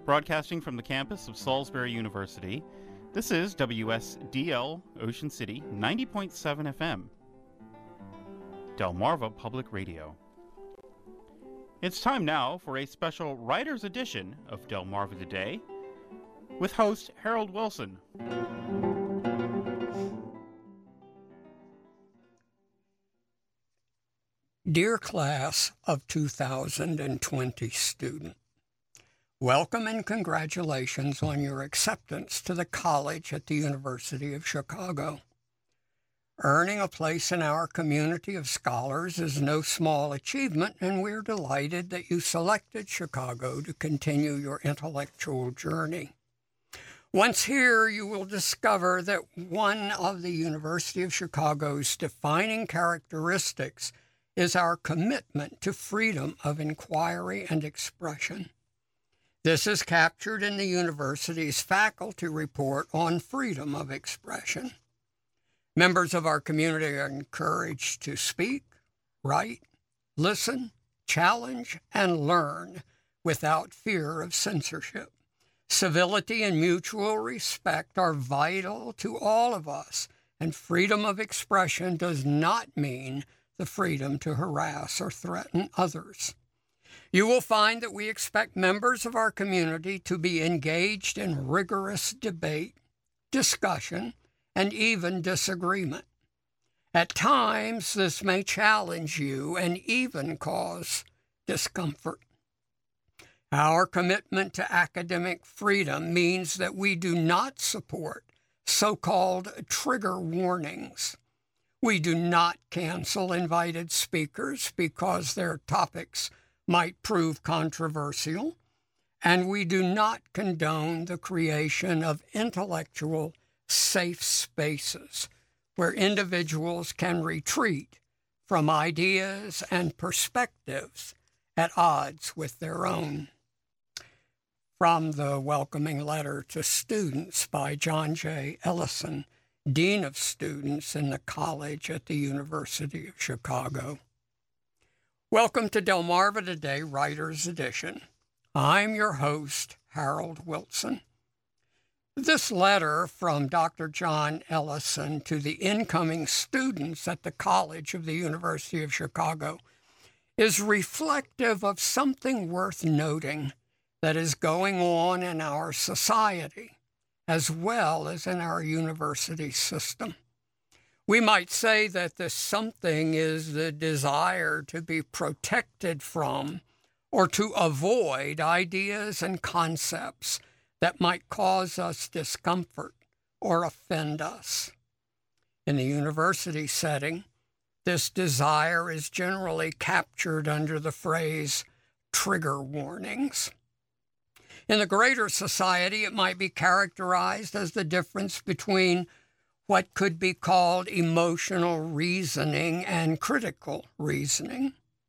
Broadcasting from the campus of Salisbury University, this is WSDL Ocean City 90.7 FM, Delmarva Public Radio. It's time now for a special writer's edition of Delmarva Today with host Harold Wilson. Dear class of 2020 student, welcome and congratulations on your acceptance to the college at the University of Chicago. Earning a place in our community of scholars is no small achievement, and we're delighted that you selected Chicago to continue your intellectual journey. Once here, you will discover that one of the University of Chicago's defining characteristics is our commitment to freedom of inquiry and expression. This is captured in the university's faculty report on freedom of expression. Members of our community are encouraged to speak, write, listen, challenge, and learn without fear of censorship. Civility and mutual respect are vital to all of us, and freedom of expression does not mean the freedom to harass or threaten others. You will find that we expect members of our community to be engaged in rigorous debate, discussion, and even disagreement. At times, this may challenge you and even cause discomfort. Our commitment to academic freedom means that we do not support so-called trigger warnings. We do not cancel invited speakers because their topics might prove controversial, and we do not condone the creation of intellectual safe spaces where individuals can retreat from ideas and perspectives at odds with their own. From the welcoming letter to students by John J. Ellison, Dean of Students in the College at the University of Chicago. Welcome to Delmarva Today Writer's Edition. I'm your host, Harold Wilson. This letter from Dr. John Ellison to the incoming students at the College of the University of Chicago is reflective of something worth noting that is going on in our society, as well as in our university system. We might say that this something is the desire to be protected from or to avoid ideas and concepts that might cause us discomfort or offend us. In the university setting, this desire is generally captured under the phrase trigger warnings. In the greater society, it might be characterized as the difference between what could be called emotional reasoning and critical reasoning.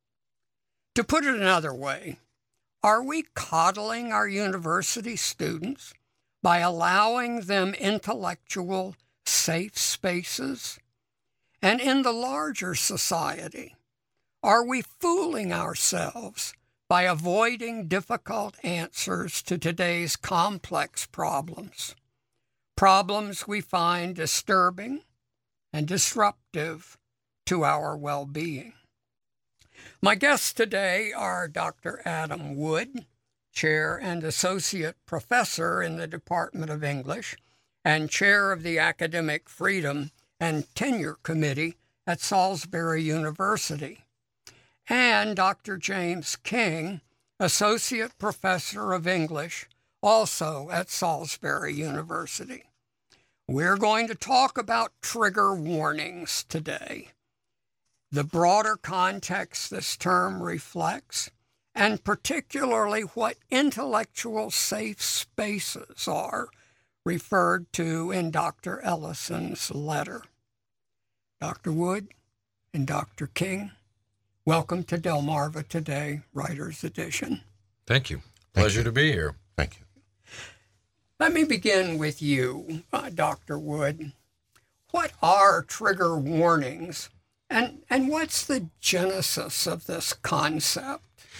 To put it another way, are we coddling our university students by allowing them intellectual safe spaces? And in the larger society, are we fooling ourselves by avoiding difficult answers to today's complex problems? Problems we find disturbing and disruptive to our well-being. My guests today are Dr. Adam Wood, Chair and Associate Professor in the Department of English and Chair of the Academic Freedom and Tenure Committee at Salisbury University, and Dr. James King, Associate Professor of English, also at Salisbury University. We're going to talk about trigger warnings today, the broader context this term reflects, and particularly what intellectual safe spaces are referred to in Dr. Ellison's letter. Dr. Wood and Dr. King, welcome to Delmarva Today Writer's Edition. Thank you. Pleasure to be here. Thank you. Let me begin with you, Dr. Wood. What are trigger warnings, and what's the genesis of this concept?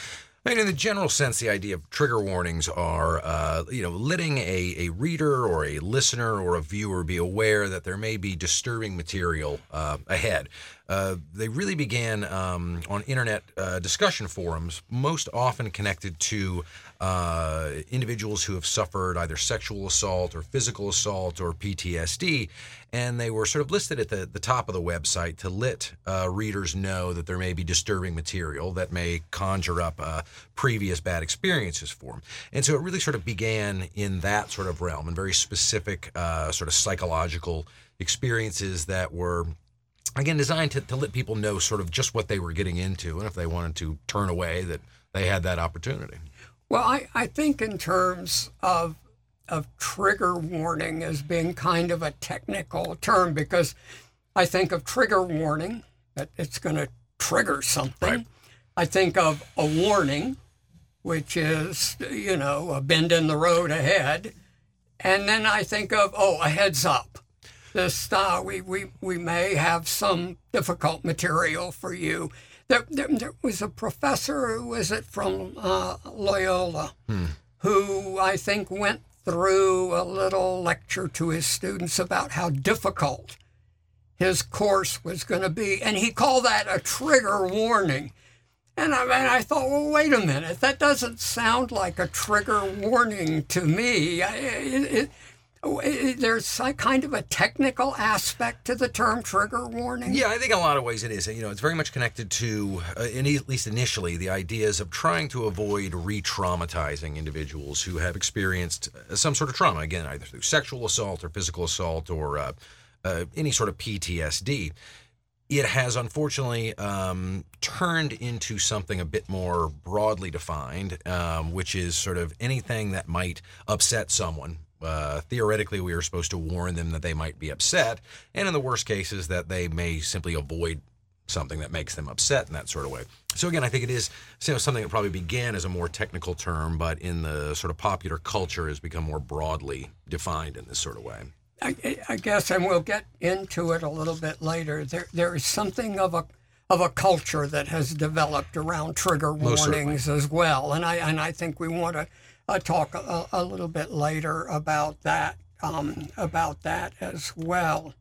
I mean, in the general sense, the idea of trigger warnings are, letting a reader or a listener or a viewer be aware that there may be disturbing material ahead. They really began on internet discussion forums, most often connected to individuals who have suffered either sexual assault or physical assault or PTSD, and they were sort of listed at the top of the website to let readers know that there may be disturbing material that may conjure up previous bad experiences for them. And so it really sort of began in that sort of realm, and very specific sort of psychological experiences that were, again, designed to let people know sort of just what they were getting into, and if they wanted to turn away, that they had that opportunity. Well, I think in terms of trigger warning as being kind of a technical term, because I think of trigger warning, that it's going to trigger something. Right. I think of a warning, which is, a bend in the road ahead. And then I think of, a heads up. This, we may have some difficult material for you. There was a professor, who was it, from Loyola, who I think went through a little lecture to his students about how difficult his course was going to be. And he called that a trigger warning. And I thought, well, wait a minute. That doesn't sound like a trigger warning to me. There's kind of a technical aspect to the term trigger warning. Yeah, I think in a lot of ways it is. It's very much connected to, at least initially, the ideas of trying to avoid re-traumatizing individuals who have experienced some sort of trauma, again, either through sexual assault or physical assault or any sort of PTSD. It has unfortunately turned into something a bit more broadly defined, which is sort of anything that might upset someone. Theoretically, we are supposed to warn them that they might be upset, and in the worst cases, that they may simply avoid something that makes them upset in that sort of way. So again, I think it is something that probably began as a more technical term, but in the sort of popular culture has become more broadly defined in this sort of way. I guess, and we'll get into it a little bit later, there is something of a culture that has developed around trigger warnings as well, and I think we want to talk a little bit later about that as well.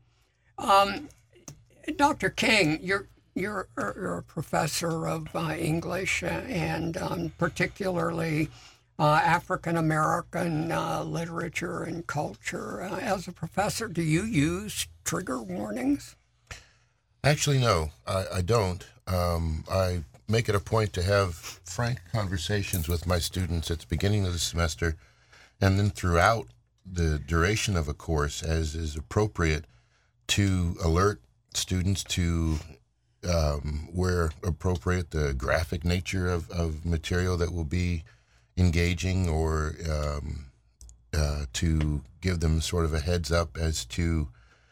Dr. King, you're a professor of English and particularly African American literature and culture. As a professor, do you use trigger warnings? Actually, no, I don't. I make it a point to have frank conversations with my students at the beginning of the semester and then throughout the duration of a course, as is appropriate, to alert students to, where appropriate, the graphic nature of material that will be engaging, or to give them sort of a heads up as to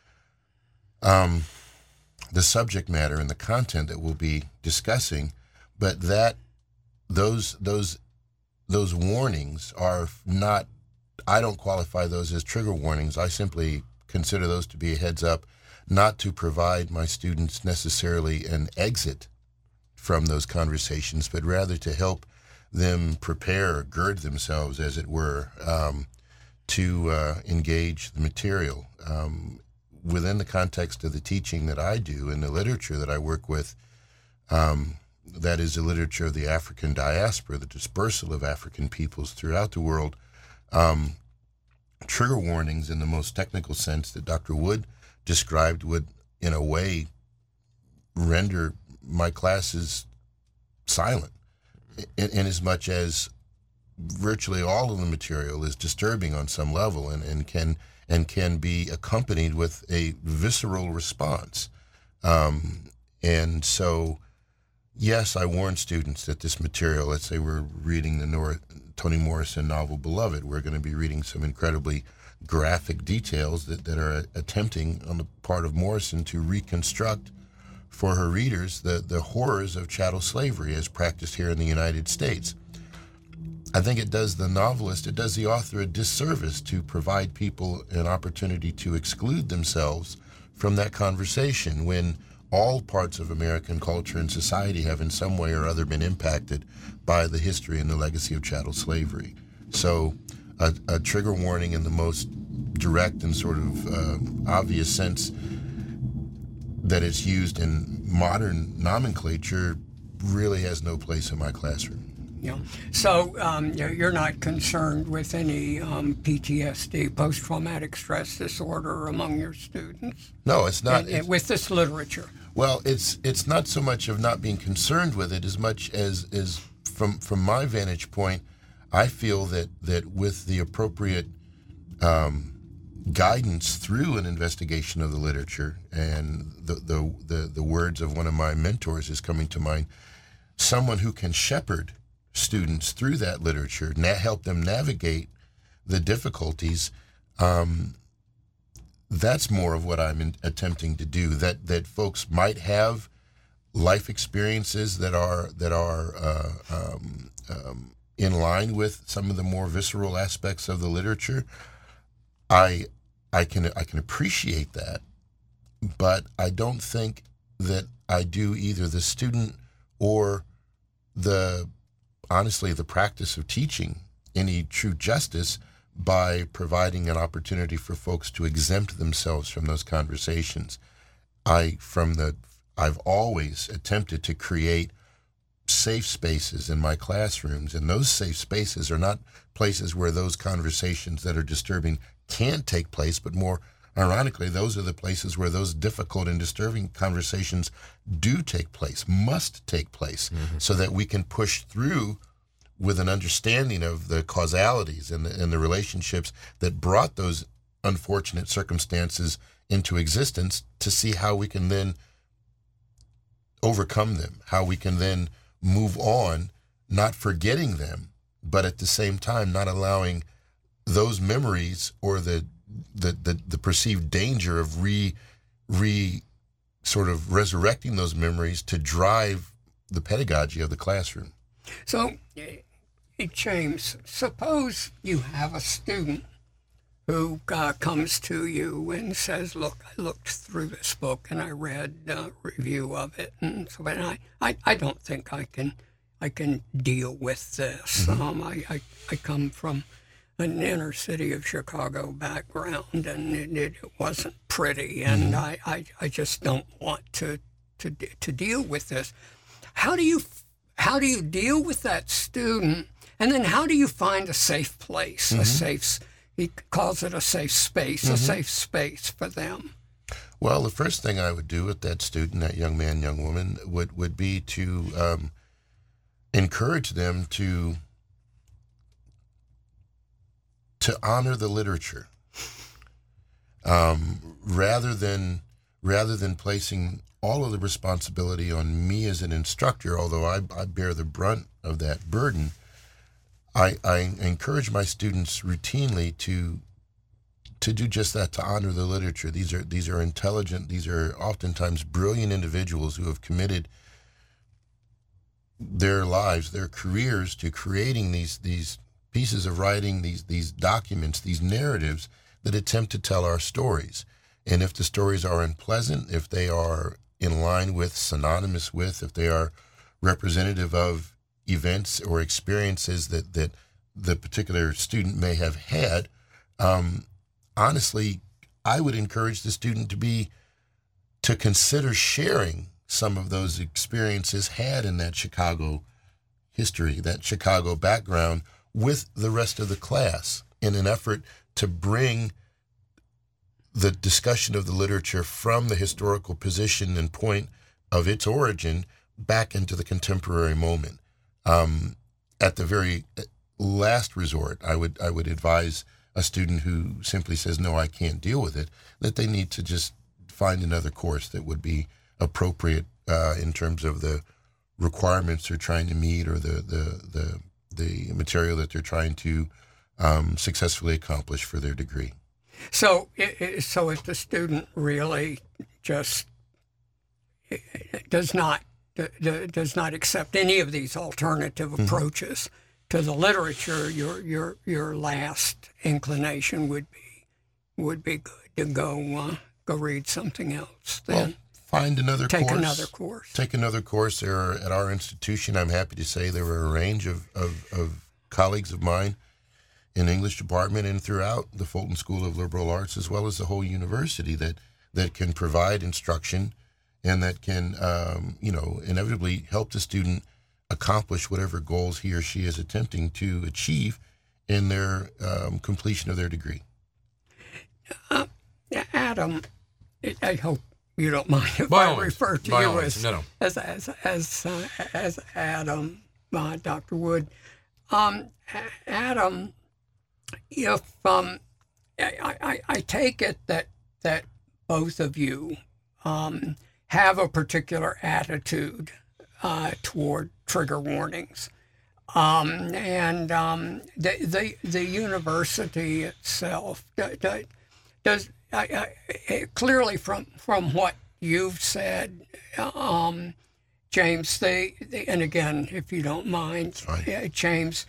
the subject matter and the content that we'll be discussing, but that those warnings are not, I don't qualify those as trigger warnings. I simply consider those to be a heads up, not to provide my students necessarily an exit from those conversations, but rather to help them prepare, gird themselves, as it were, to engage the material. Within the context of the teaching that I do and the literature that I work with, that is the literature of the African diaspora, the dispersal of African peoples throughout the world. Trigger warnings, in the most technical sense that Dr. Wood described, would, in a way, render my classes silent, in as much as virtually all of the material is disturbing on some level and can be accompanied with a visceral response. And so, yes, I warn students that this material, let's say we're reading the Toni Morrison novel Beloved, we're going to be reading some incredibly graphic details that are attempting on the part of Morrison to reconstruct for her readers the horrors of chattel slavery as practiced here in the United States. I think it does the novelist, it does the author a disservice to provide people an opportunity to exclude themselves from that conversation when all parts of American culture and society have in some way or other been impacted by the history and the legacy of chattel slavery. So a trigger warning in the most direct and sort of obvious sense that it's used in modern nomenclature really has no place in my classroom. Yeah. So you're not concerned with any PTSD, post-traumatic stress disorder, among your students? No, it's not. With this literature? Well, it's not so much of not being concerned with it as much as from my vantage point, I feel that with the appropriate guidance through an investigation of the literature, and the words of one of my mentors is coming to mind, someone who can shepherd students through that literature, help them navigate the difficulties, that's more of what I'm attempting to do. That folks might have life experiences that are in line with some of the more visceral aspects of the literature. I can appreciate that, but I don't think that I do either the student or honestly the practice of teaching any true justice by providing an opportunity for folks to exempt themselves from those conversations. I've always attempted to create safe spaces in my classrooms, and those safe spaces are not places where those conversations that are disturbing can take place, but more ironically, those are the places where those difficult and disturbing conversations do take place, must take place, so that we can push through with an understanding of the causalities and the relationships that brought those unfortunate circumstances into existence, to see how we can then overcome them, how we can then move on, not forgetting them, but at the same time not allowing those memories or the perceived danger of sort of resurrecting those memories to drive the pedagogy of the classroom. So, James, suppose you have a student who comes to you and says, "Look, I looked through this book and I read a review of it, and so I don't think I can deal with this. I come from an inner city of Chicago background, and it wasn't pretty, and I just don't want to deal with this." How do you deal with that student? And then how do you find a safe place, he calls it a safe space, a safe space for them? Well, the first thing I would do with that student, that young man, young woman, would be to encourage them to honor the literature, rather than placing all of the responsibility on me as an instructor, although I bear the brunt of that burden. I encourage my students routinely to do just that, to honor the literature. These are intelligent, these are oftentimes brilliant individuals who have committed their lives, their careers, to creating these pieces of writing, these documents, these narratives that attempt to tell our stories. And if the stories are unpleasant, if they are in line with, synonymous with, if they are representative of events or experiences that the particular student may have had, honestly, I would encourage the student to consider sharing some of those experiences had in that Chicago history, that Chicago background, with the rest of the class, in an effort to bring the discussion of the literature from the historical position and point of its origin back into the contemporary moment. At the very last resort, I would advise a student who simply says, "No, I can't deal with it," that they need to just find another course that would be appropriate in terms of the requirements they're trying to meet, or the material that they're trying to successfully accomplish for their degree. So if the student really just does not accept any of these alternative approaches to the literature, your last inclination would be good to go read something else then. Well, find another take course. another course. Take another course. There are, at our institution, I'm happy to say there were a range of colleagues of mine in the English department and throughout the Fulton School of Liberal Arts, as well as the whole university, that can provide instruction and that can, inevitably help the student accomplish whatever goals he or she is attempting to achieve in their completion of their degree. Adam, I hope you don't mind if By I all means. refer to By you all means. as, No. as Adam, Dr. Wood. Adam, if I take it that both of you have a particular attitude toward trigger warnings, and the university itself does clearly from what you've said, James. And again, if you don't mind, James,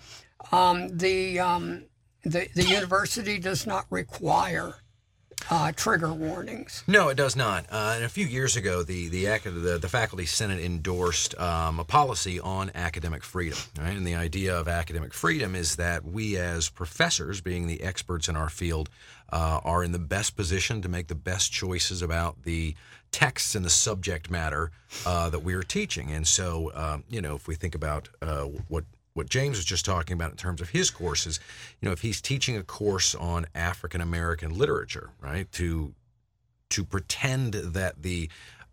the university does not require trigger warnings. No, it does not. And a few years ago, the faculty senate endorsed a policy on academic freedom. Right? And the idea of academic freedom is that we, as professors, being the experts in our field, are in the best position to make the best choices about the texts and the subject matter that we are teaching. And so, if we think about what James was just talking about in terms of his courses, if he's teaching a course on African American literature, right, to pretend that the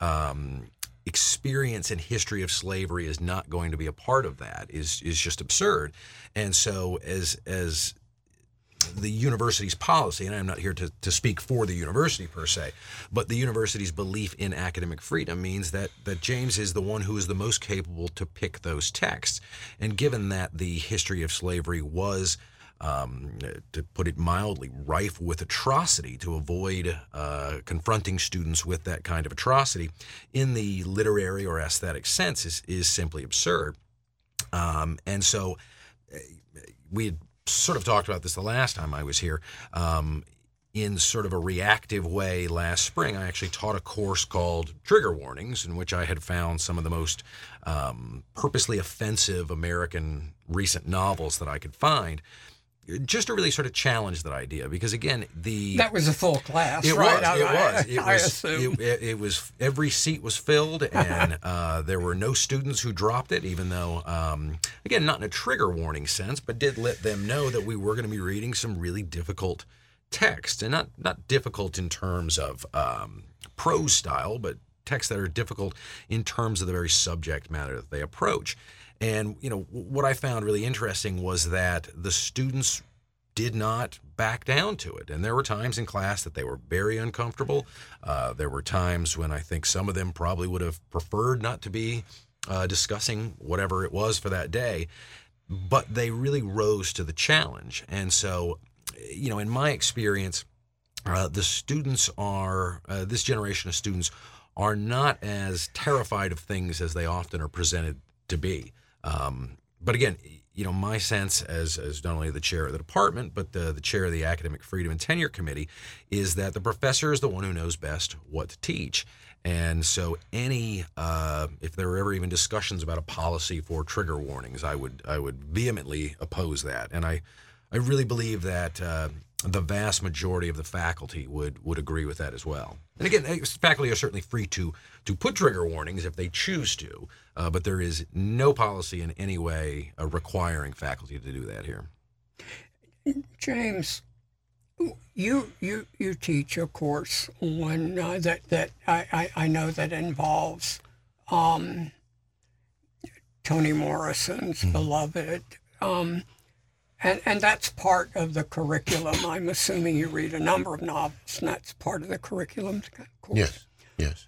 experience and history of slavery is not going to be a part of that is just absurd. And so as the university's policy, and I'm not here to speak for the university per se, but the university's belief in academic freedom means that James is the one who is the most capable to pick those texts. And given that the history of slavery was, to put it mildly, rife with atrocity, to avoid confronting students with that kind of atrocity in the literary or aesthetic sense is simply absurd. And so we had sort of talked about this the last time I was here. In sort of a reactive way last spring, I actually taught a course called Trigger Warnings, in which I had found some of the most purposely offensive American recent novels that I could find, just to really sort of challenge that idea. Because again, that was a full class, it right? I assume. It was every seat was filled, and there were no students who dropped it, even though, again, not in a trigger warning sense, but did let them know that we were going to be reading some really difficult text, and not difficult in terms of prose style, but texts that are difficult in terms of the very subject matter that they approach. And what I found really interesting was that the students did not back down to it. And there were times in class that they were very uncomfortable. There were times when I think some of them probably would have preferred not to be discussing whatever it was for that day, but they really rose to the challenge. And so, in my experience, the students are, this generation of students are not as terrified of things as they often are presented to be. But again, my sense as not only the chair of the department, but the chair of the Academic Freedom and Tenure Committee, is that the professor is the one who knows best what to teach. And so if there were ever even discussions about a policy for trigger warnings, I would vehemently oppose that. And I really believe that the vast majority of the faculty would agree with that as well. And again, faculty are certainly free to put trigger warnings if they choose to, but there is no policy in any way requiring faculty to do that here. James, you teach a course on that I know that involves Toni Morrison's Beloved. And that's part of the curriculum. I'm assuming you read a number of novels, and that's part of the curriculum course. Yes.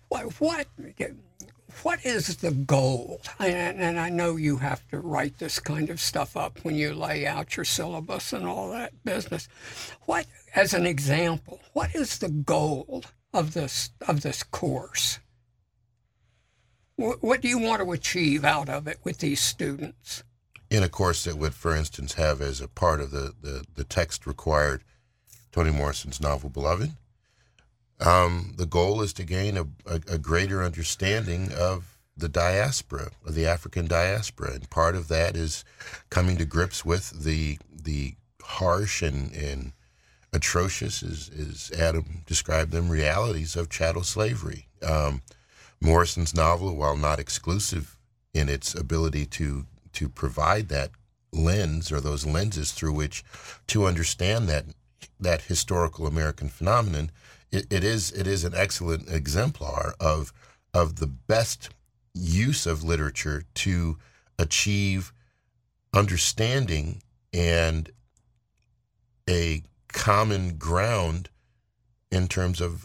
What is the goal? And I know you have to write this kind of stuff up when you lay out your syllabus and all that business. As an example, what is the goal of this course? What do you want to achieve out of it with these students? In a course that would, for instance, have as a part of the text required Toni Morrison's novel Beloved, The goal is to gain a greater understanding of the diaspora, of the African diaspora, and part of that is coming to grips with the harsh and atrocious, as Adam described them, realities of chattel slavery. Morrison's novel, while not exclusive in its ability to provide that lens or those lenses through which to understand that historical American phenomenon, it is an excellent exemplar of the best use of literature to achieve understanding and a common ground in terms of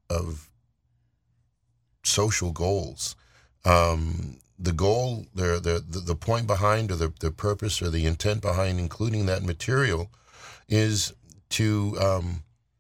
social goals. The goal, the point behind, or the purpose, or the intent behind including that material is to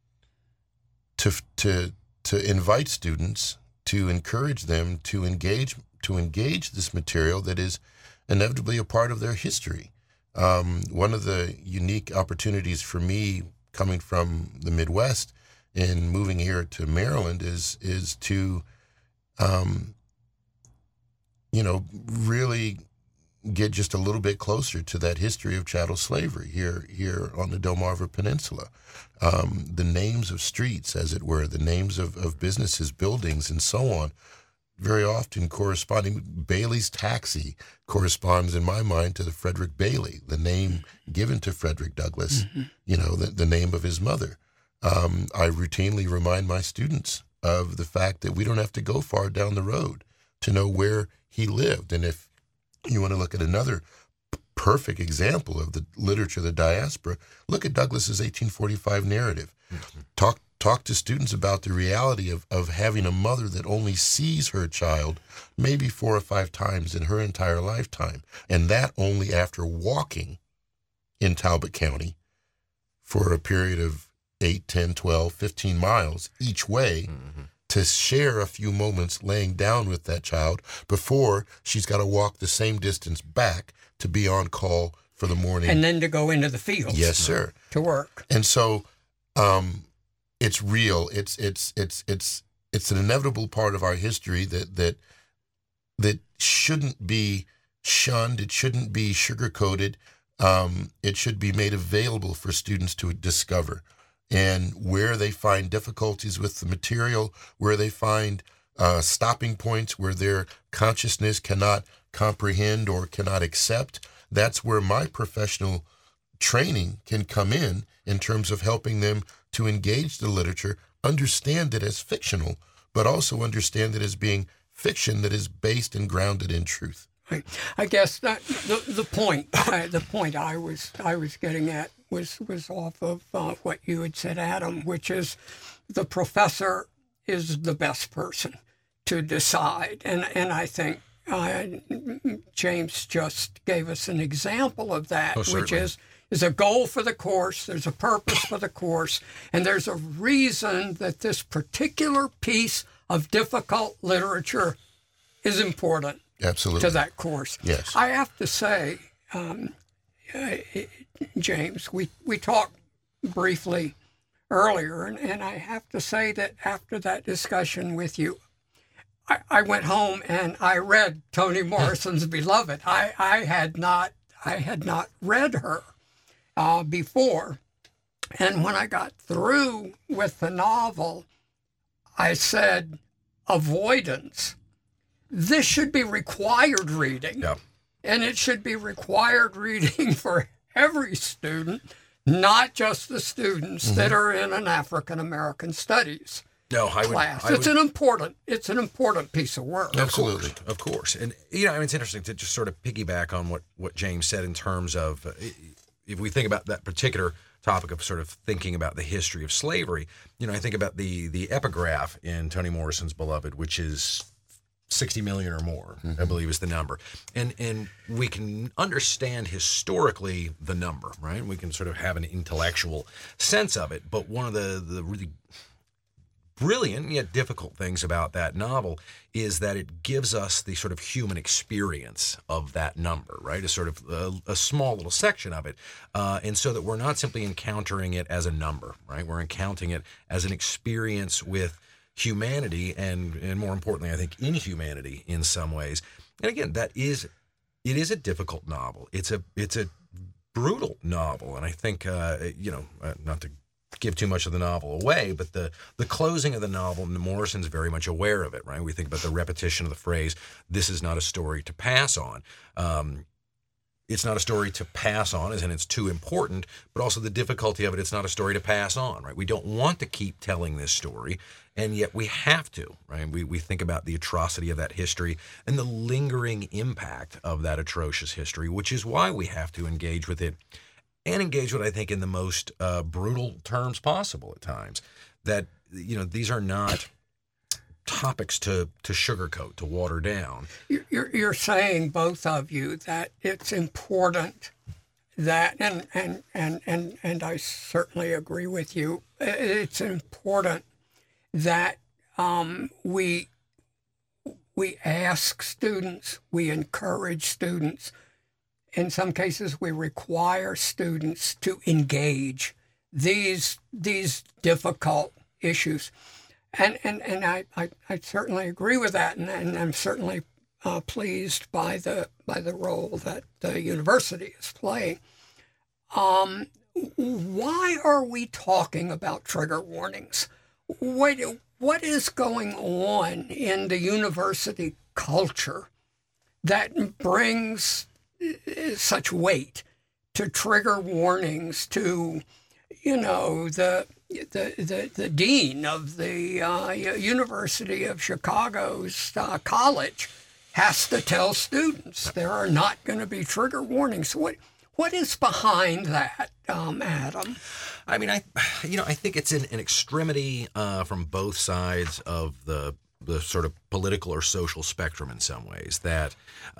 invite students, to encourage them to engage this material that is inevitably a part of their history. One of the unique opportunities for me coming from the Midwest and moving here to Maryland is to really get just a little bit closer to that history of chattel slavery here on the Delmarva Peninsula. The names of streets, as it were, the names of businesses, buildings, and so on, very often corresponding. Bailey's Taxi corresponds in my mind to the Frederick Bailey, the name given to Frederick Douglass, the name of his mother. I routinely remind my students of the fact that we don't have to go far down the road to know where he lived. And if you want to look at another perfect example of the literature of the diaspora, look at Douglass's 1845 narrative. Mm-hmm. Talk to students about the reality of having a mother that only sees her child maybe 4 or 5 times in her entire lifetime, and that only after walking in Talbot County for a period of 8, 10, 12, 15 miles each way. Mm-hmm. To share a few moments laying down with that child before she's got to walk the same distance back to be on call for the morning. And then to go into the fields. Yes, sir. To work. And so it's real. It's an inevitable part of our history that shouldn't be shunned. It shouldn't be sugar-coated. It should be made available for students to discover. And where they find difficulties with the material, where they find stopping points where their consciousness cannot comprehend or cannot accept, that's where my professional training can come in terms of helping them to engage the literature, understand it as fictional, but also understand it as being fiction that is based and grounded in truth. Right. I guess that the point I was getting at was off of what you had said, Adam, which is the professor is the best person to decide, and I think James just gave us an example of that, which is a goal for the course, there's a purpose for the course, and there's a reason that this particular piece of difficult literature is important. Absolutely. To that course. Yes. I have to say, James, we talked briefly earlier, and I have to say that after that discussion with you, I went home and I read Toni Morrison's Beloved. I had not read her before, and when I got through with the novel, I said, avoidance. This should be required reading, and it should be required reading for every student, not just the students that are in an African American studies class. It's an important piece of work. Absolutely, of course. And it's interesting to just sort of piggyback on what James said in terms of if we think about that particular topic of sort of thinking about the history of slavery. I think about the epigraph in Toni Morrison's Beloved, which is 60 million or more, I believe is the number. And we can understand historically the number, right? We can sort of have an intellectual sense of it. But one of the really brilliant yet difficult things about that novel is that it gives us the sort of human experience of that number, right? A sort of a small little section of it. And so that we're not simply encountering it as a number, right? We're encountering it as an experience with humanity and more importantly, I think, inhumanity in some ways. And again, it is a difficult novel. It's a brutal novel. And I think, not to give too much of the novel away, but the closing of the novel, Morrison's very much aware of it, right? We think about the repetition of the phrase, "This is not a story to pass on." It's not a story to pass on, as in it's too important, but also the difficulty of it, it's not a story to pass on, right? We don't want to keep telling this story, and yet we have to, right? We think about the atrocity of that history and the lingering impact of that atrocious history, which is why we have to engage with it, and engage with it, I think, in the most brutal terms possible at times. That, these are not topics to sugarcoat, to water down. You're saying, both of you, that it's important that, and I certainly agree with you, it's important that we ask students, we encourage students, in some cases we require students to engage these difficult issues. And I certainly agree with that, and I'm certainly pleased by the role that the university is playing. Why are we talking about trigger warnings? What is going on in the university culture that brings such weight to trigger warnings, to the dean of the University of Chicago's college has to tell students there are not going to be trigger warnings. What is behind that, Adam? I mean, I think it's an extremity from both sides of the sort of political or social spectrum in some ways. That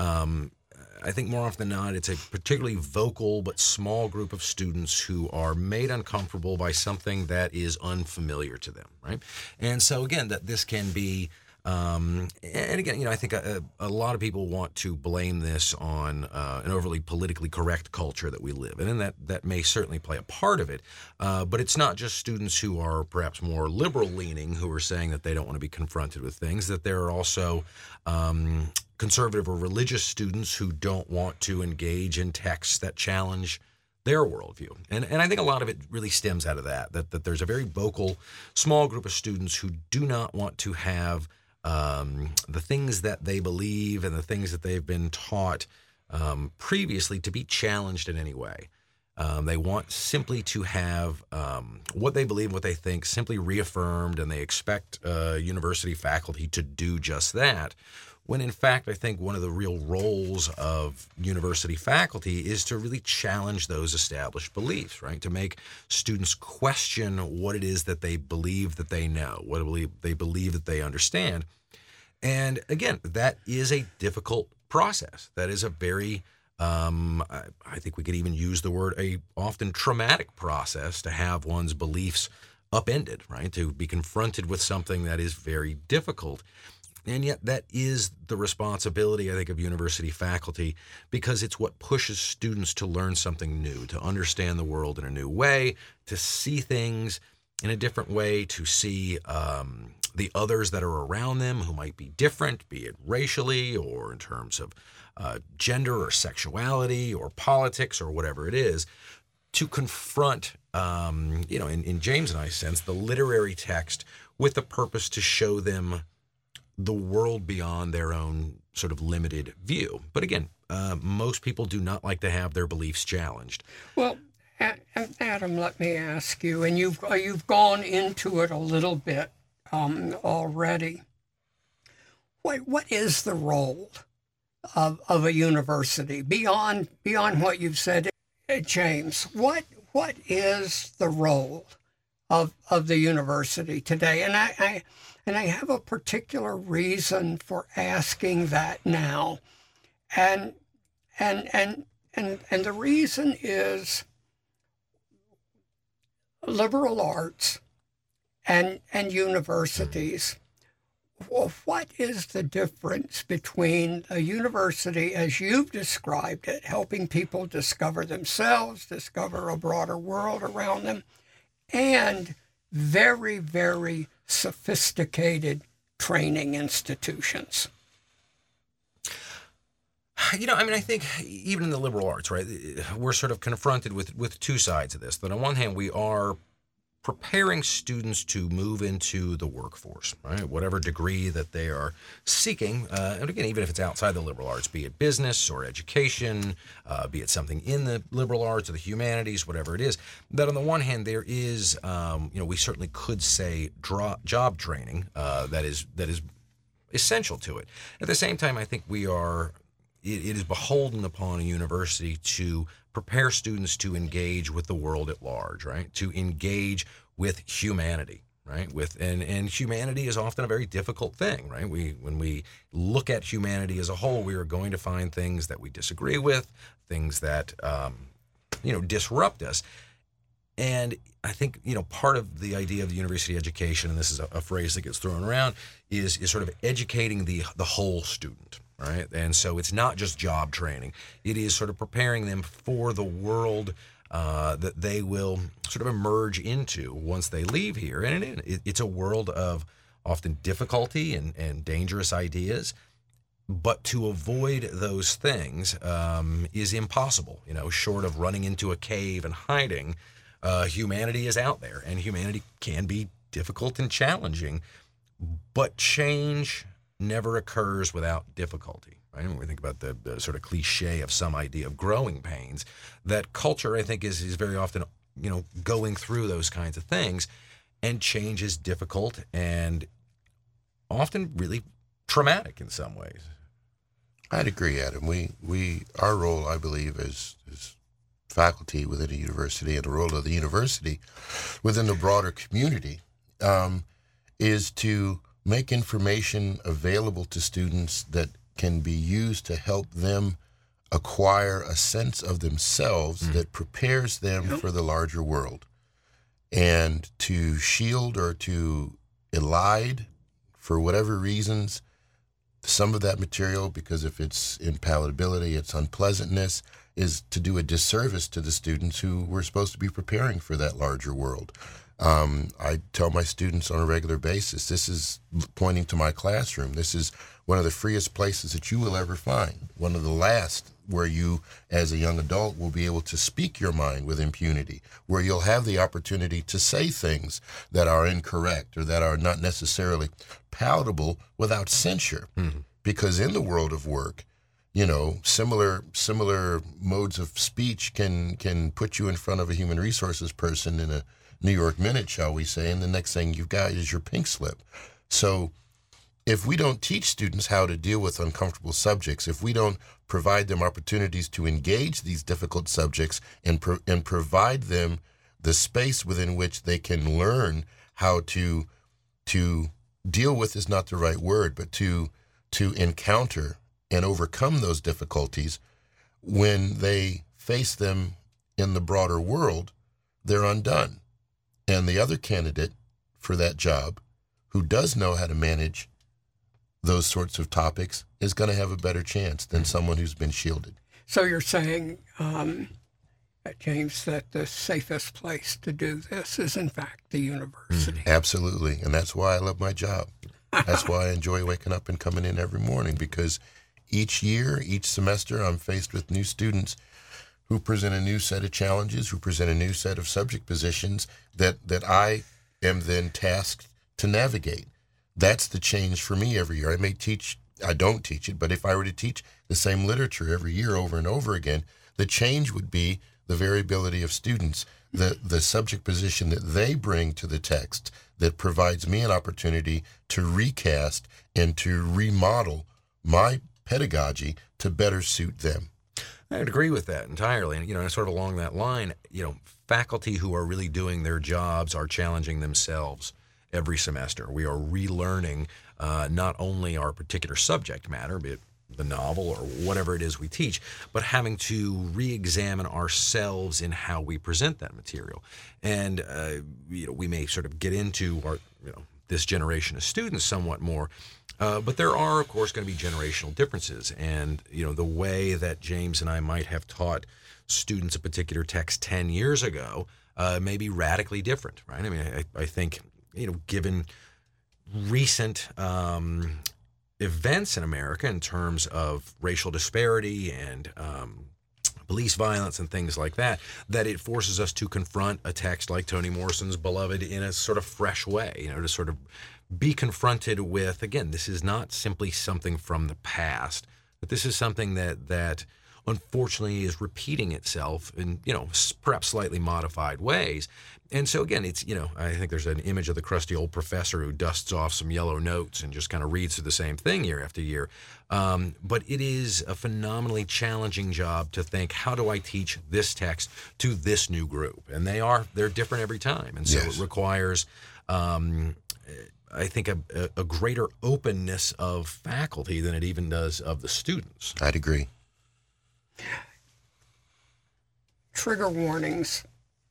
I think more often than not, it's a particularly vocal but small group of students who are made uncomfortable by something that is unfamiliar to them, right? And so again, that this can be, and again, I think a lot of people want to blame this on an overly politically correct culture that we live in, and that may certainly play a part of it. But it's not just students who are perhaps more liberal-leaning who are saying that they don't want to be confronted with things, that there are also conservative or religious students who don't want to engage in texts that challenge their worldview. And I think a lot of it really stems out of that there's a very vocal, small group of students who do not want to have the things that they believe and the things that they've been taught previously to be challenged in any way. They want simply to have what they believe, what they think, simply reaffirmed, and they expect university faculty to do just that. When in fact, I think one of the real roles of university faculty is to really challenge those established beliefs, right? To make students question what it is that they believe that they know, what they believe that they understand. And again, that is a difficult process. That is a very, I think we could even use the word, a often traumatic process to have one's beliefs upended, right? To be confronted with something that is very difficult. And yet that is the responsibility, I think, of university faculty, because it's what pushes students to learn something new, to understand the world in a new way, to see things in a different way, to see the others that are around them who might be different, be it racially or in terms of gender or sexuality or politics or whatever it is, to confront, in James and I's sense, the literary text with the purpose to show them the world beyond their own sort of limited view. But again, most people do not like to have their beliefs challenged. Well, Adam, let me ask you, and you've gone into it a little bit already. What is the role of a university beyond what you've said, James? What is the role of the university today? And I have a particular reason for asking that now. And the reason is liberal arts and universities. Well, what is the difference between a university, as you've described it, helping people discover themselves, discover a broader world around them, and very, very sophisticated training institutions? I think even in the liberal arts, right, we're sort of confronted with two sides of this. That on one hand, we are preparing students to move into the workforce, right? Whatever degree that they are seeking, and again, even if it's outside the liberal arts, be it business or education, be it something in the liberal arts or the humanities, whatever it is, that on the one hand there is, we certainly could say job training that is essential to it. At the same time, I think it is beholden upon a university to prepare students to engage with the world at large, right? To engage with humanity, right? And humanity is often a very difficult thing, right? When we look at humanity as a whole, we are going to find things that we disagree with, things that disrupt us. And I think, part of the idea of the university education, and this is a phrase that gets thrown around, is sort of educating the whole student. Right. And so it's not just job training. It is sort of preparing them for the world that they will sort of emerge into once they leave here. And it's a world of often difficulty and dangerous ideas. But to avoid those things is impossible. Short of running into a cave and hiding, humanity is out there. And humanity can be difficult and challenging. But change never occurs without difficulty, right? When we think about the sort of cliche of some idea of growing pains, that culture, I think, is very often, going through those kinds of things, and change is difficult and often really traumatic in some ways. I'd agree, Adam. Our role, I believe, as faculty within a university, and the role of the university within the broader community, is to make information available to students that can be used to help them acquire a sense of themselves that prepares them for the larger world, and to shield or to elide, for whatever reasons, some of that material, because if it's impalatability, it's unpleasantness, is to do a disservice to the students who were supposed to be preparing for that larger world. I tell my students on a regular basis, this is pointing to my classroom. This is one of the freest places that you will ever find. One of the last where you, as a young adult, will be able to speak your mind with impunity, where you'll have the opportunity to say things that are incorrect or that are not necessarily palatable without censure. Mm-hmm. Because in the world of work, similar modes of speech can put you in front of a human resources person in a New York Minute, shall we say, and the next thing you've got is your pink slip. So if we don't teach students how to deal with uncomfortable subjects, if we don't provide them opportunities to engage these difficult subjects and provide them the space within which they can learn how to deal with is not the right word, but to encounter and overcome those difficulties, when they face them in the broader world, they're undone. And the other candidate for that job, who does know how to manage those sorts of topics, is going to have a better chance than someone who's been shielded. So you're saying, James, that the safest place to do this is, in fact, the university. Absolutely. And that's why I love my job. That's why I enjoy waking up and coming in every morning, because each year, each semester, I'm faced with new students who present a new set of challenges, who present a new set of subject positions that I am then tasked to navigate. That's the change for me every year. I don't teach it, but if I were to teach the same literature every year over and over again, the change would be the variability of students, the subject position that they bring to the text that provides me an opportunity to recast and to remodel my pedagogy to better suit them. I would agree with that entirely. And, sort of along that line, faculty who are really doing their jobs are challenging themselves every semester. We are relearning not only our particular subject matter, be it the novel or whatever it is we teach, but having to re-examine ourselves in how we present that material. And we may sort of get into our this generation of students somewhat more, but there are, of course, going to be generational differences. And the way that James and I might have taught students a particular text 10 years ago may be radically different, right? I mean, I think given recent events in America in terms of racial disparity and police violence and things like that, that it forces us to confront a text like Toni Morrison's Beloved in a sort of fresh way, to sort of be confronted with, again, this is not simply something from the past, but this is something that unfortunately is repeating itself in, perhaps slightly modified ways. And so again, it's, I think there's an image of the crusty old professor who dusts off some yellow notes and just kind of reads through the same thing year after year. But it is a phenomenally challenging job to think, how do I teach this text to this new group? And they're different every time. And so It requires, I think, a greater openness of faculty than it even does of the students. I'd agree. Trigger warnings.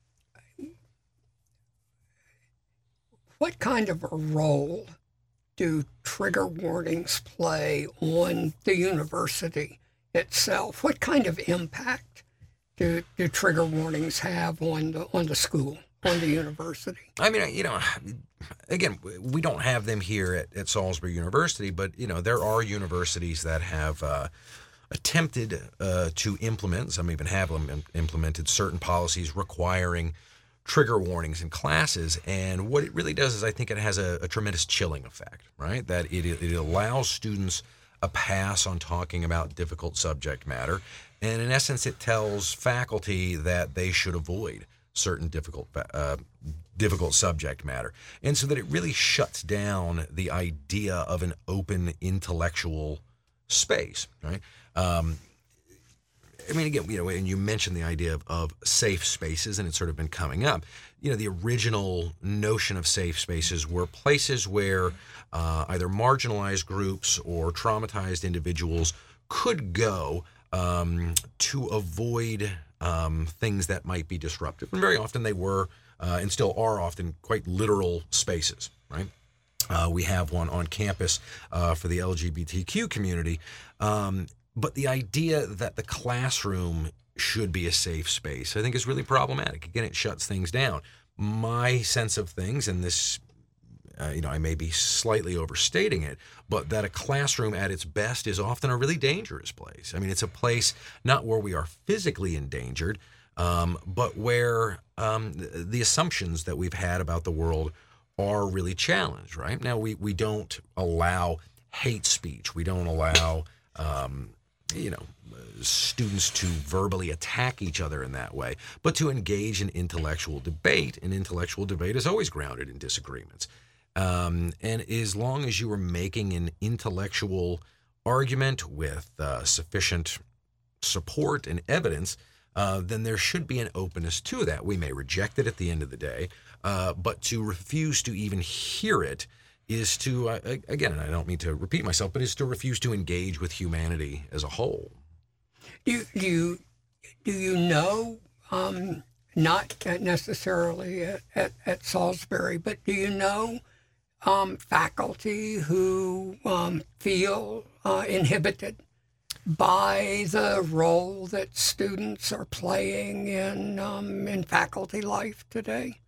What kind of a role do trigger warnings play on the university itself? What kind of impact do trigger warnings have on the school, on the university? I mean, again, we don't have them here at Salisbury University, but there are universities that have attempted to implement, some even have implemented certain policies requiring trigger warnings in classes. And what it really does is I think it has a tremendous chilling effect, right? That it allows students a pass on talking about difficult subject matter. And in essence, it tells faculty that they should avoid certain difficult subject matter. And so that it really shuts down the idea of an open intellectual space, right? I mean, again, and you mentioned the idea of safe spaces, and it's sort of been coming up. The original notion of safe spaces were places where either marginalized groups or traumatized individuals could go to avoid things that might be disruptive. And very often they were, and still are often, quite literal spaces, right? We have one on campus for the LGBTQ community. But the idea that the classroom should be a safe space, I think, is really problematic. Again, it shuts things down. My sense of things, and this, I may be slightly overstating it, but that a classroom at its best is often a really dangerous place. I mean, it's a place not where we are physically endangered, but where the assumptions that we've had about the world are really challenged, right? Now, we don't allow hate speech. We don't allow students to verbally attack each other in that way, but to engage in intellectual debate. And intellectual debate is always grounded in disagreements. And as long as you are making an intellectual argument with sufficient support and evidence, then there should be an openness to that. We may reject it at the end of the day, but to refuse to even hear it is to, again, and I don't mean to repeat myself, but is to refuse to engage with humanity as a whole. Do you know, not necessarily at Salisbury, but do you know faculty who feel inhibited by the role that students are playing in faculty life today?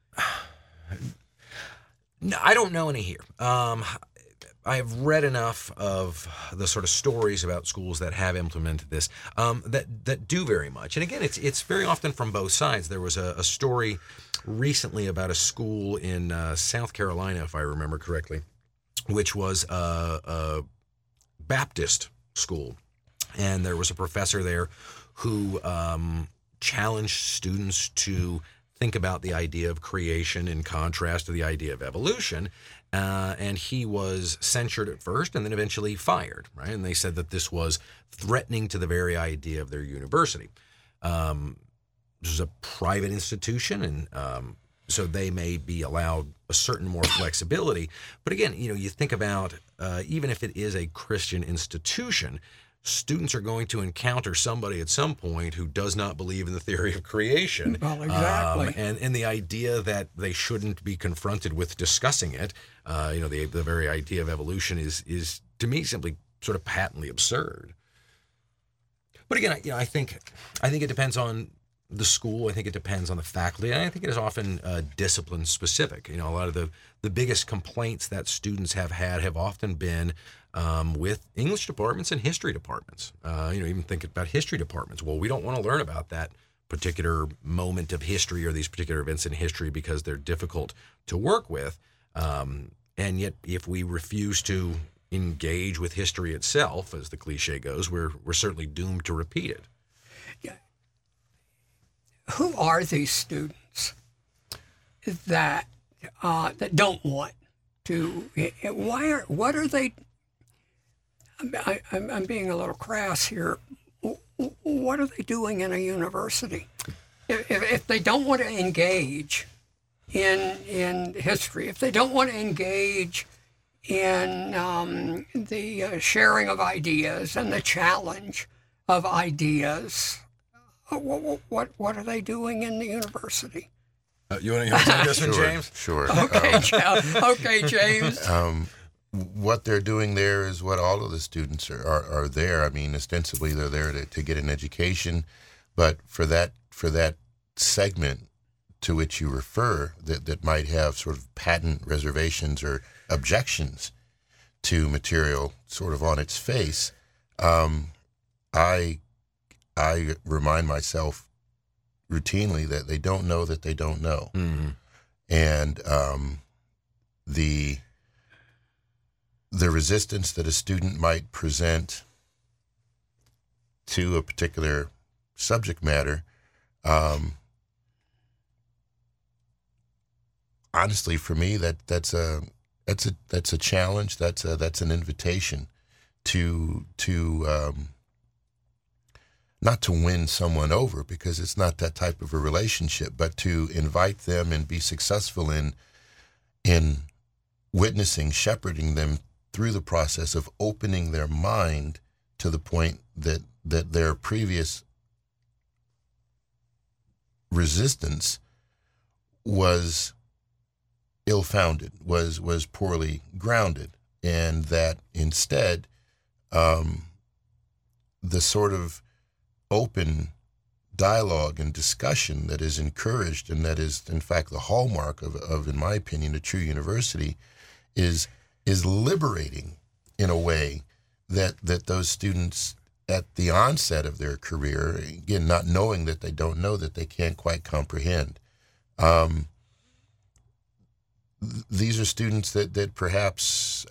No, I don't know any here. I have read enough of the sort of stories about schools that have implemented this that do very much. And again, it's very often from both sides. There was a story recently about a school in South Carolina, if I remember correctly, which was a Baptist school. And there was a professor there who challenged students to think about the idea of creation in contrast to the idea of evolution. And he was censured at first and then eventually fired, right? And they said that this was threatening to the very idea of their university. This is a private institution, and so they may be allowed a certain more flexibility. But again, you think about, even if it is a Christian institution, students are going to encounter somebody at some point who does not believe in the theory of creation. Well, exactly. And the idea that they shouldn't be confronted with discussing it, the very idea of evolution is to me simply sort of patently absurd. But again, I think it depends on the school. I think it depends on the faculty, and I think it is often discipline specific. A lot of the biggest complaints that students have had have often been with English departments and history departments. Even think about history departments. Well, we don't want to learn about that particular moment of history or these particular events in history because they're difficult to work with. And yet, if we refuse to engage with history itself, as the cliche goes, we're certainly doomed to repeat it. Yeah. Who are these students that don't want to? What are they? I'm being a little crass here. What are they doing in a university? If they don't want to engage in history, if they don't want to engage in the sharing of ideas and the challenge of ideas, what are they doing in the university? You want to take this one, James? Sure. Okay, James. What they're doing there is what all of the students are there. I mean, ostensibly they're there to get an education, but for that segment to which you refer that might have sort of patent reservations or objections to material sort of on its face, I remind myself routinely that they don't know that they don't know. Mm-hmm. And the resistance that a student might present to a particular subject matter, honestly, for me, that's a challenge. That's an invitation to not to win someone over, because it's not that type of a relationship, but to invite them and be successful in witnessing, shepherding them through the process of opening their mind to the point that their previous resistance was ill-founded, was poorly grounded, and that instead the sort of open dialogue and discussion that is encouraged, and that is in fact the hallmark of in my opinion, a true university, is liberating in a way that those students at the onset of their career, again, not knowing that they don't know, that they can't quite comprehend. These are students that perhaps,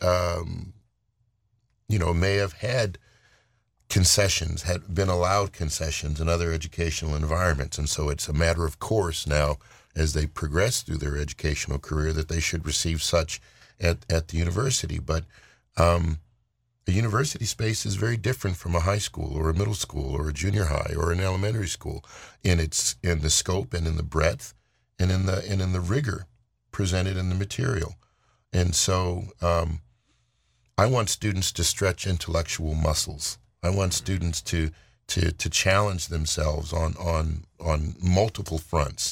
may have had concessions, had been allowed concessions in other educational environments. And so it's a matter of course now, as they progress through their educational career, that they should receive such at the university. But a university space is very different from a high school or a middle school or a junior high or an elementary school in the scope and in the breadth and in the rigor presented in the material. And so I want students to stretch intellectual muscles. I want students to challenge themselves on multiple fronts,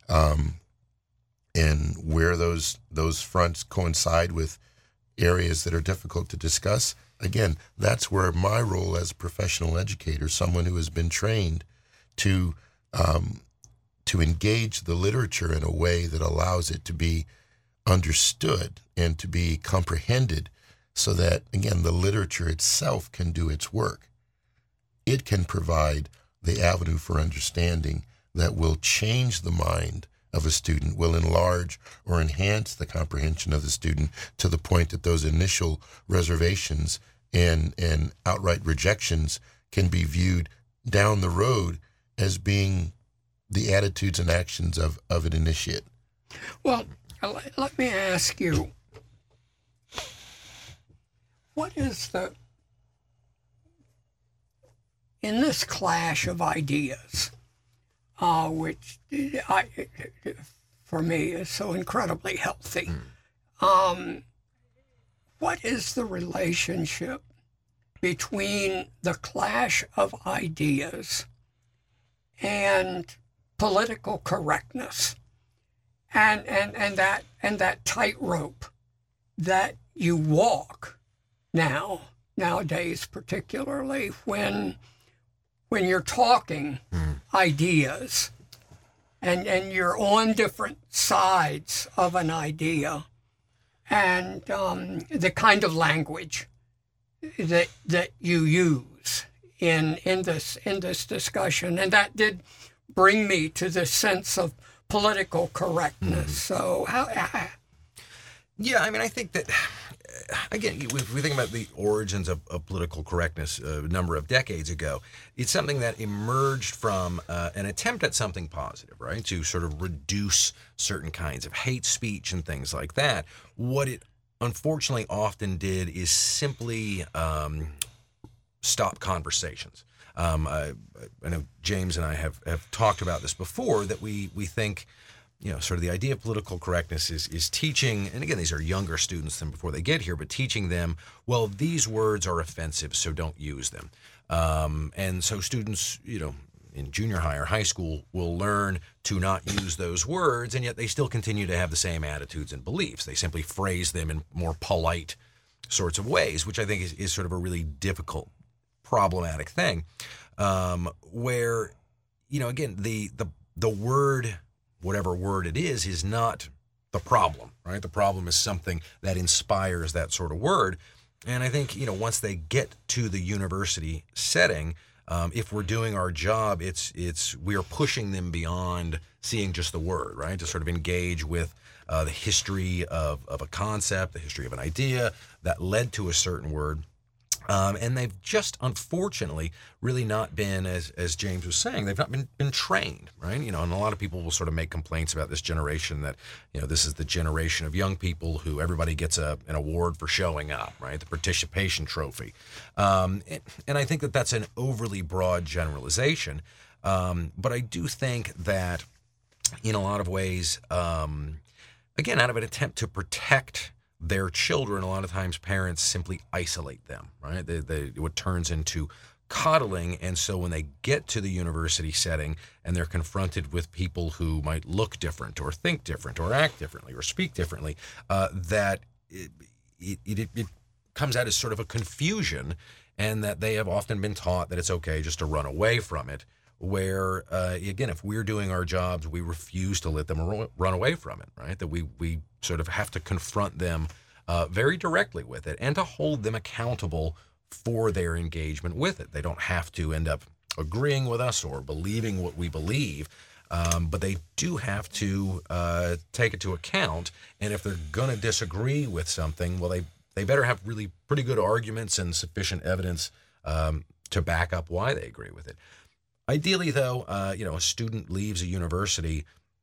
and where those fronts coincide with areas that are difficult to discuss. Again, that's where my role as a professional educator, someone who has been trained to engage the literature in a way that allows it to be understood and to be comprehended, so that, again, the literature itself can do its work. It can provide the avenue for understanding that will change the mind of a student, will enlarge or enhance the comprehension of the student to the point that those initial reservations and outright rejections can be viewed down the road as being the attitudes and actions of an initiate. Well, let me ask you, what is in this clash of ideas, which for me is so incredibly healthy, what is the relationship between the clash of ideas and political correctness and that tightrope that you walk nowadays, particularly when you're talking ideas and you're on different sides of an idea, and the kind of language that you use in this discussion, and that did bring me to this sense of political correctness. So yeah, I mean, I think that, again, if we think about the origins of political correctness a number of decades ago, it's something that emerged from an attempt at something positive, right? To sort of reduce certain kinds of hate speech and things like that. What it unfortunately often did is simply stop conversations. I know James and I have talked about this before, that we think, sort of the idea of political correctness is teaching, and again, these are younger students than before they get here, but teaching them, well, these words are offensive, so don't use them. And so students, in junior high or high school will learn to not use those words, and yet they still continue to have the same attitudes and beliefs. They simply phrase them in more polite sorts of ways, which I think is sort of a really difficult, problematic thing, where, again, the word, whatever word it is not the problem, right? The problem is something that inspires that sort of word. And I think, once they get to the university setting, if we're doing our job, we are pushing them beyond seeing just the word, right? To sort of engage with the history of a concept, the history of an idea that led to a certain word. And they've just, unfortunately, really not been, as James was saying, they've not been trained, right? And a lot of people will sort of make complaints about this generation that, this is the generation of young people who everybody gets an award for showing up, right? The participation trophy. And I think that that's an overly broad generalization. But I do think that in a lot of ways, again, out of an attempt to protect their children, a lot of times parents simply isolate them, right? What turns into coddling. And so when they get to the university setting and they're confronted with people who might look different or think different or act differently or speak differently, that it comes out as sort of a confusion, and that they have often been taught that it's okay just to run away from it, where, again, if we're doing our jobs, we refuse to let them run away from it, right? That we sort of have to confront them very directly with it, and to hold them accountable for their engagement with it. They don't have to end up agreeing with us or believing what we believe, but they do have to take it to account. And if they're going to disagree with something, well, they better have really pretty good arguments and sufficient evidence to back up why they agree with it. Ideally, though, a student leaves a university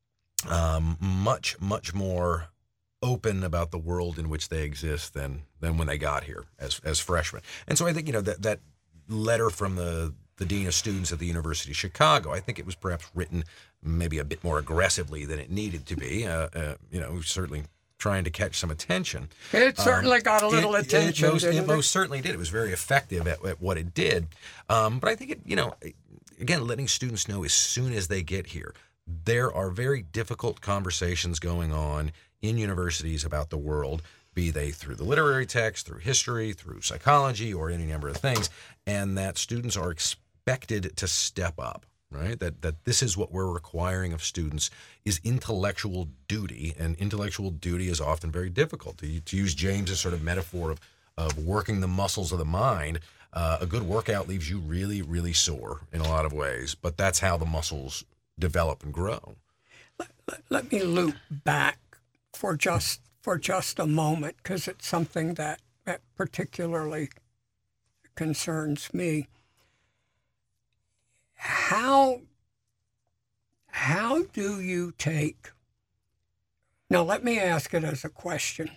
much, much more open about the world in which they exist than when they got here as freshmen. And so I think, that letter from the Dean of Students at the University of Chicago, I think it was perhaps written maybe a bit more aggressively than it needed to be, certainly trying to catch some attention. It certainly got a little attention. It most certainly did. It was very effective at what it did. But I think again, letting students know as soon as they get here, there are very difficult conversations going on in universities about the world, be they through the literary text, through history, through psychology, or any number of things, and that students are expected to step up, right? That this is what we're requiring of students, is intellectual duty, and intellectual duty is often very difficult. To use James's sort of metaphor of working the muscles of the mind, a good workout leaves you really, really sore in a lot of ways, but that's how the muscles develop and grow. Let me loop back for just a moment, because it's something that particularly concerns me. How do you take... Now, let me ask it as a question.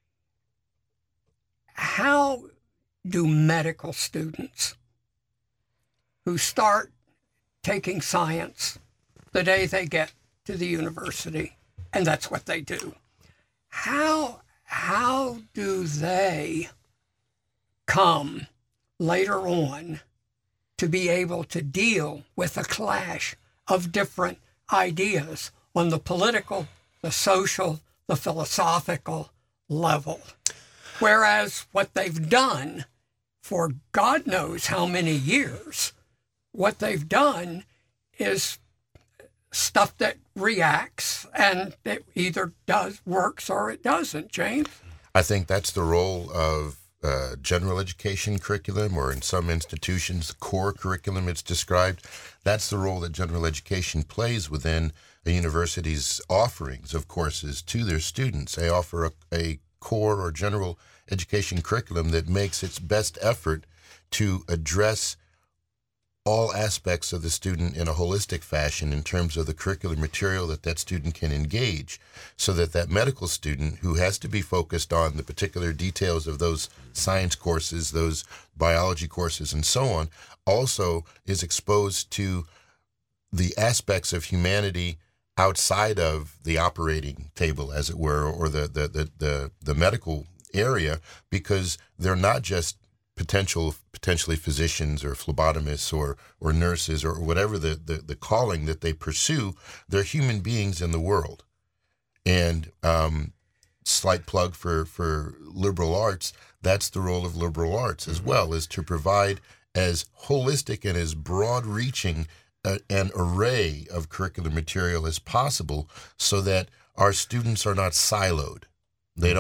How do medical students who start taking science the day they get to the university, and that's what they do, how do they come later on to be able to deal with a clash of different ideas on the political, the social, the philosophical level. Whereas what they've done for God knows how many years, what they've done is stuff that reacts, and it either works or it doesn't, James. I think that's the role of general education curriculum, or in some institutions, the core curriculum it's described. That's the role that general education plays within a university's offerings of courses to their students. They offer a core or general education curriculum that makes its best effort to address all aspects of the student in a holistic fashion in terms of the curricular material that student can engage, so that medical student who has to be focused on the particular details of those science courses, those biology courses, and so on, also is exposed to the aspects of humanity outside of the operating table, as it were, or the medical area, because they're not just potentially physicians or phlebotomists or nurses or whatever the calling that they pursue. They're human beings in the world. And slight plug for liberal arts, that's the role of liberal arts as well, is to provide as holistic and as broad-reaching an array of curricular material as possible, so that our students are not siloed. They're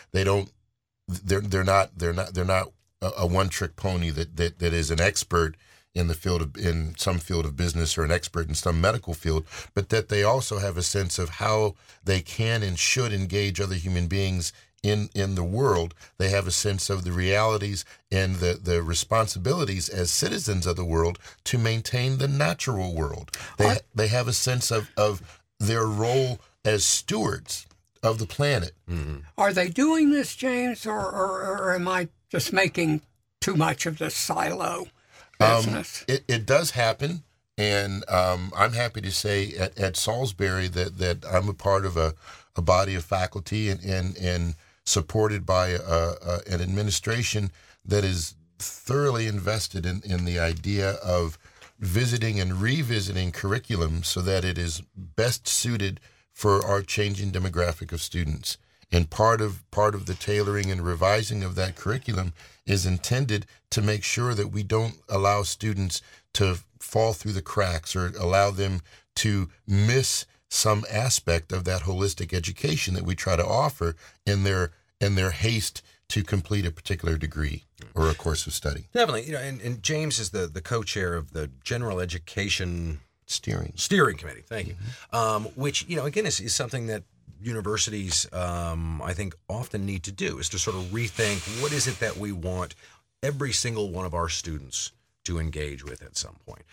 not a one-trick pony that is an expert in some field of business or an expert in some medical field, but that they also have a sense of how they can and should engage other human beings in the world. They have a sense of the realities and the responsibilities as citizens of the world to maintain the natural world. They have a sense of their role as stewards of the planet. Mm-hmm. Are they doing this, James, or am I just making too much of this silo business? It does happen, and I'm happy to say at Salisbury that I'm a part of a body of faculty and supported by an administration that is thoroughly invested in the idea of visiting and revisiting curriculum so that it is best suited for our changing demographic of students. And part of the tailoring and revising of that curriculum is intended to make sure that we don't allow students to fall through the cracks or allow them to miss some aspect of that holistic education that we try to offer in their haste to complete a particular degree or a course of study. Definitely, and James is the co-chair of the General Education Steering Committee. Thank you. Which again is something that universities, I think, often need to do, is to sort of rethink what is it that we want every single one of our students to engage with at some point.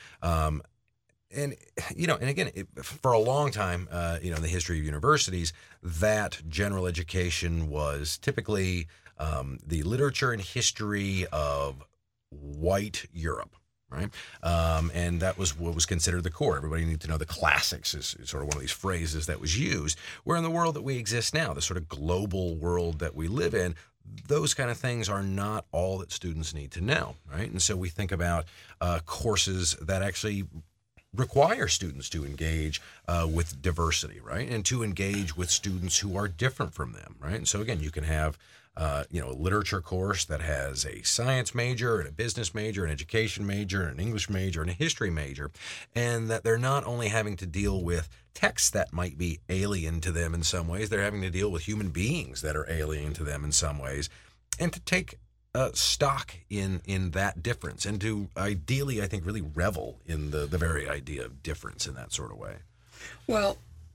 And again, for a long time, in the history of universities, that general education was typically the literature and history of white Europe. Right. And that was what was considered the core. Everybody needed to know the classics is sort of one of these phrases that was used. Where in the world that we exist now, the sort of global world that we live in, those kind of things are not all that students need to know. Right. And so we think about courses that actually require students to engage with diversity, right, and to engage with students who are different from them, right. And so again, you can have a literature course that has a science major and a business major, an education major, an English major, and a history major, and that they're not only having to deal with texts that might be alien to them in some ways, they're having to deal with human beings that are alien to them in some ways, and to take stock in that difference, and to ideally, I think, really revel in the very idea of difference in that sort of way. Well,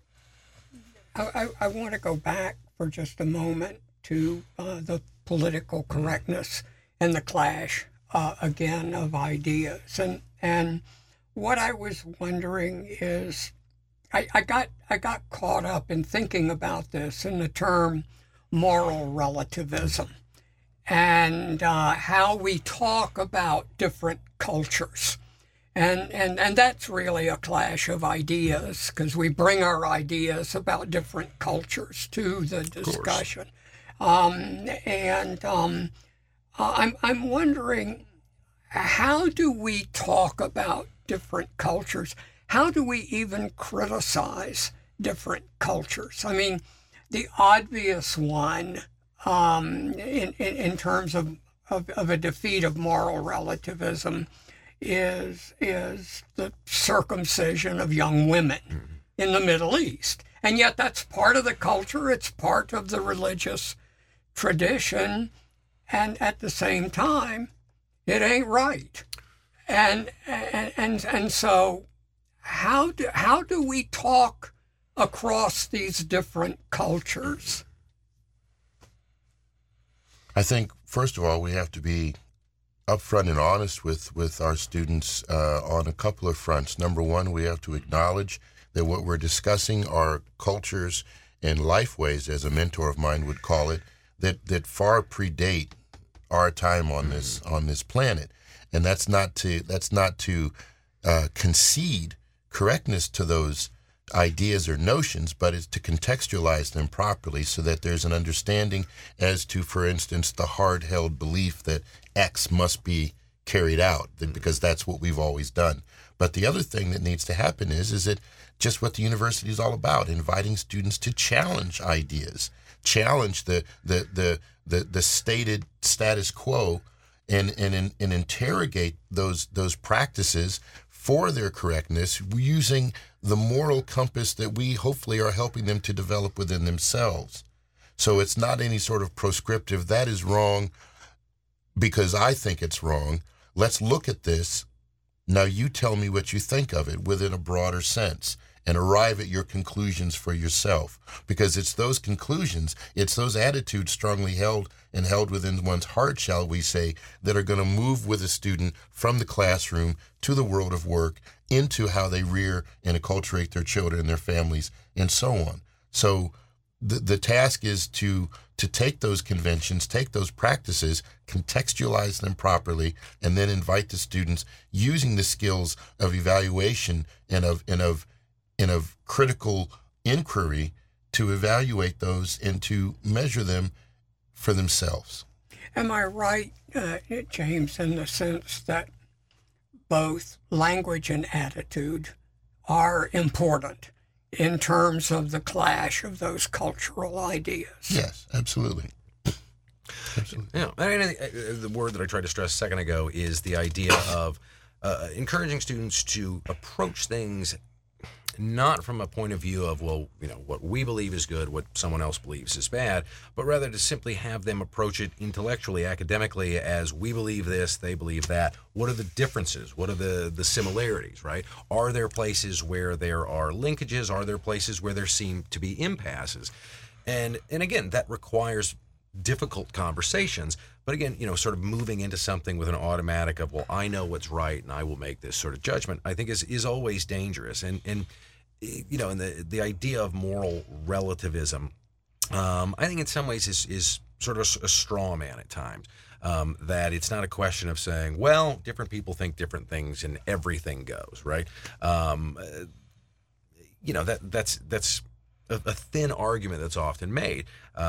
I want to go back for just a moment to the political correctness and the clash, again, of ideas. And what I was wondering is, I got caught up in thinking about this in the term moral relativism, and how we talk about different cultures. And that's really a clash of ideas, because we bring our ideas about different cultures to the discussion. I'm wondering, how do we talk about different cultures? How do we even criticize different cultures? I mean, the obvious one in terms of a defeat of moral relativism is the circumcision of young women in the Middle East. And yet that's part of the culture, it's part of the religious tradition, and at the same time, it ain't right. And so how do we talk across these different cultures? I think, first of all, we have to be upfront and honest with our students on a couple of fronts. Number one, we have to acknowledge that what we're discussing are cultures and lifeways, as a mentor of mine would call it, that far predate our time on this planet, and that's not to concede correctness to those ideas or notions, but it's to contextualize them properly so that there's an understanding as to, for instance, the hard-held belief that X must be carried out, because that's what we've always done. But the other thing that needs to happen is that just what the university is all about, inviting students to challenge ideas, challenge the stated status quo, and interrogate those practices for their correctness, using the moral compass that we hopefully are helping them to develop within themselves. So it's not any sort of proscriptive, that is wrong because I think it's wrong. Let's look at this. Now you tell me what you think of it within a broader sense, and arrive at your conclusions for yourself. Because it's those conclusions, it's those attitudes strongly held and held within one's heart, shall we say, that are going to move with a student from the classroom to the world of work, into how they rear and acculturate their children and their families, and so on. So the task is to take those conventions, take those practices, contextualize them properly, and then invite the students, using the skills of evaluation and of critical inquiry, to evaluate those and to measure them for themselves. Am I right, James, in the sense that both language and attitude are important in terms of the clash of those cultural ideas? Yes, absolutely. Absolutely. Yeah, I mean, the word that I tried to stress a second ago is the idea of encouraging students to approach things not from a point of view of, well, you know, what we believe is good, what someone else believes is bad, but rather to simply have them approach it intellectually, academically, as we believe this, they believe that. What are the differences? What are the similarities, right? Are there places where there are linkages? Are there places where there seem to be impasses? And again, that requires difficult conversations, but again, you know, sort of moving into something with an automatic of, well, I know what's right and I will make this sort of judgment, I think is always dangerous. And you know, and the idea of moral relativism, I think in some ways is sort of a straw man at times. That it's not a question of saying, well, different people think different things and everything goes, right? You know, that's a thin argument that's often made.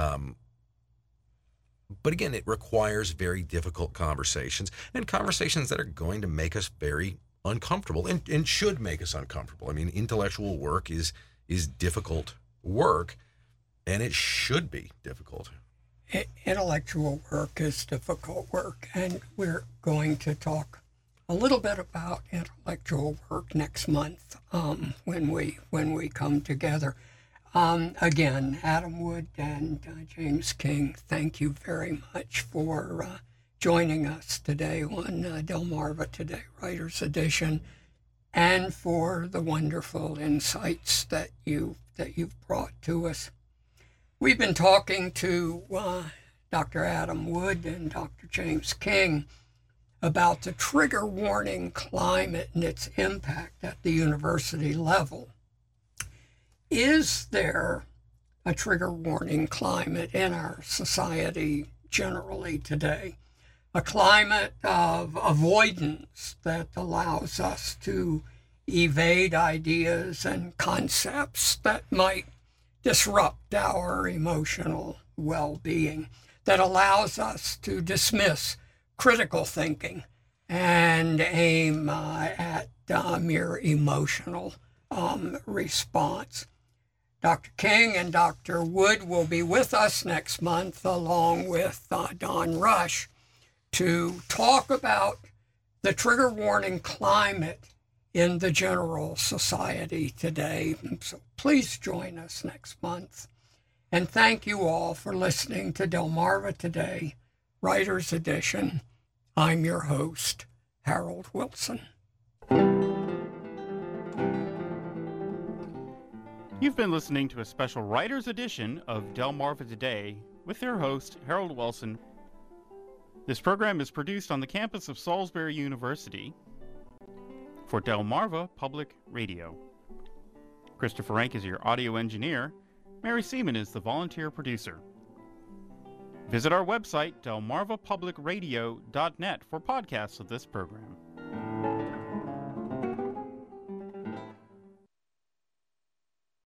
But again, it requires very difficult conversations, and conversations that are going to make us very uncomfortable and should make us uncomfortable. I mean, intellectual work is difficult work, and it should be difficult. Intellectual work is difficult work, and we're going to talk a little bit about intellectual work next month when we come together. Again, Adam Wood and James King, thank you very much for joining us today on Delmarva Today Writers Edition, and for the wonderful insights that you've brought to us. We've been talking to Dr. Adam Wood and Dr. James King about the trigger warning climate and its impact at the university level. Is there a trigger warning climate in our society generally today? A climate of avoidance that allows us to evade ideas and concepts that might disrupt our emotional well-being, that allows us to dismiss critical thinking and aim at mere emotional response. Dr. King and Dr. Wood will be with us next month, along with Don Rush, to talk about the trigger warning climate in the general society today. So please join us next month. And thank you all for listening to Delmarva Today, Writer's Edition. I'm your host, Harold Wilson. You've been listening to a special Writer's Edition of Delmarva Today with their host, Harold Wilson. This program is produced on the campus of Salisbury University for Delmarva Public Radio. Christopher Rank is your audio engineer. Mary Seaman is the volunteer producer. Visit our website, delmarvapublicradio.net, for podcasts of this program.